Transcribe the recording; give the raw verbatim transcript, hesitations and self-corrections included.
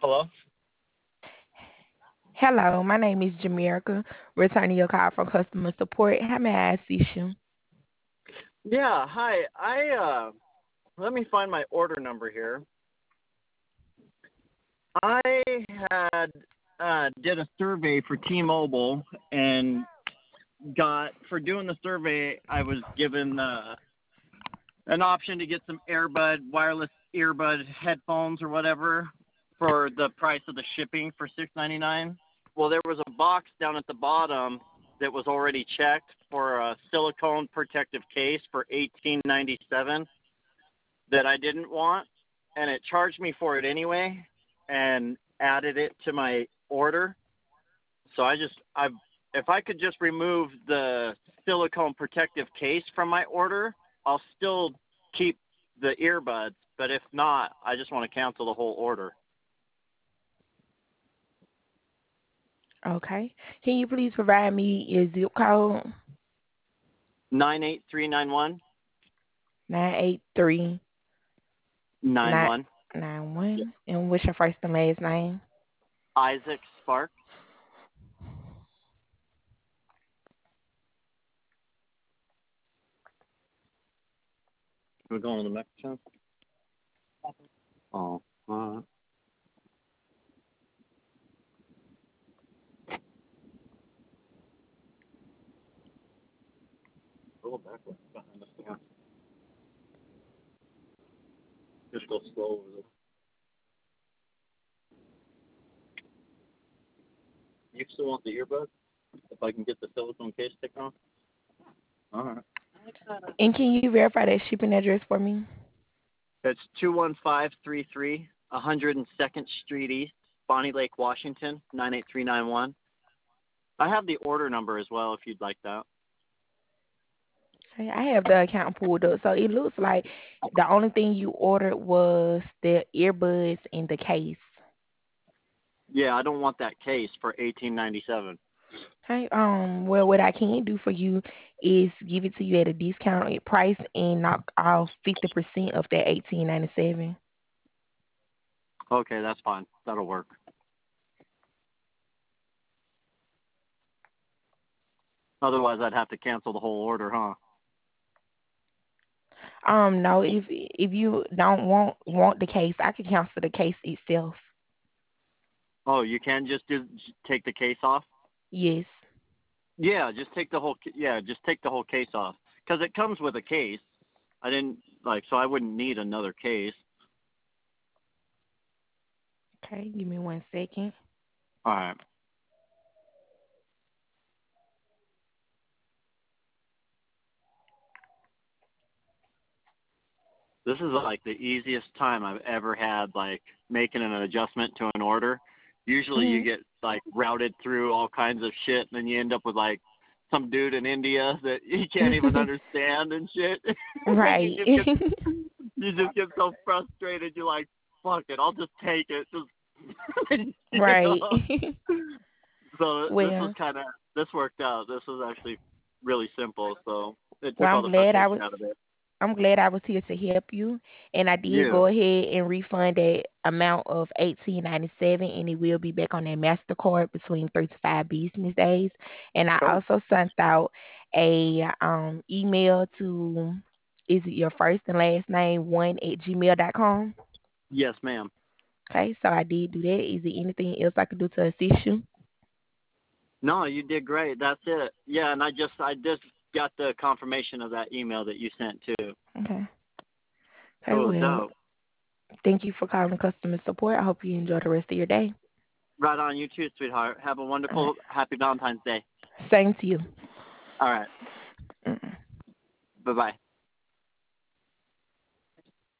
Hello? Hello, my name is Jamaica, returning your call from customer support. How may I assist you? Yeah, hi. I uh let me find my order number here. I had uh did a survey for T-Mobile and got for doing the survey I was given uh an option to get some earbud wireless earbud headphones or whatever for the price of the shipping for six ninety-nine. Well, there was a box down at the bottom that was already checked for a silicone protective case for eighteen ninety-seven that I didn't want, and it charged me for it anyway and added it to my order. So I just I if I could just remove the silicone protective case from my order, I'll still keep the earbuds, but if not, I just want to cancel the whole order. Okay. Can you please provide me your zip code? nine eight three nine one nine eight three nine nine one. nine one. And what's your first and last name? Isaac Sparks. We're going to the Mexican. Oh, uh, go backwards behind us. Yeah. Just go slow over there. You still want the earbuds? If I can get the silicone case taken off? All right. And can you verify that shipping address for me? It's two one five three three, one hundred second Street East, Bonnie Lake, Washington, nine eight three nine one. I have the order number as well if you'd like that. Okay, I have the account pulled up, so it looks like the only thing you ordered was the earbuds in the case. Yeah, I don't want that case for eighteen ninety-seven. Okay. Um. Well, what I can do for you is give it to you at a discounted price and knock off fifty percent of that eighteen ninety seven. Okay, that's fine. That'll work. Otherwise, I'd have to cancel the whole order, huh? Um. No. If if you don't want want the case, I can cancel the case itself. Oh, you can just do, take the case off? Yes. Yeah, just take the whole yeah, just take the whole case off because it comes with a case. I didn't like so I wouldn't need another case. Okay. Give me one second. All right. This is like the easiest time I've ever had like making an adjustment to an order. Usually you Mhm. get like routed through all kinds of shit and then you end up with like some dude in India that you can't even understand and shit. Right. you just get you just get so frustrated you're like, fuck it, I'll just take it. Just you Right. know? So this was Well. kind of this worked out. This was actually really simple, so it Well, took all I'm the glad I frustration was. out of it. I'm glad I was here to help you, and I did Yeah. go ahead and refund that amount of eighteen ninety seven, and it will be back on that Mastercard between three to five business days. And I Oh, also sent out a um email to is it your first and last name one at gmail dot com? yes, ma'am. Okay, so I did do that. Is there anything else I could do to assist you? No, you did great. That's it. Yeah, and I just I just got the confirmation of that email that you sent too. Okay. Okay. Cool as Well, dope. thank you for calling customer support. I hope you enjoy the rest of your day. Right on, you too, sweetheart. Have a All right. wonderful, happy Valentine's Day. Same to you. All right. Mm. Bye bye.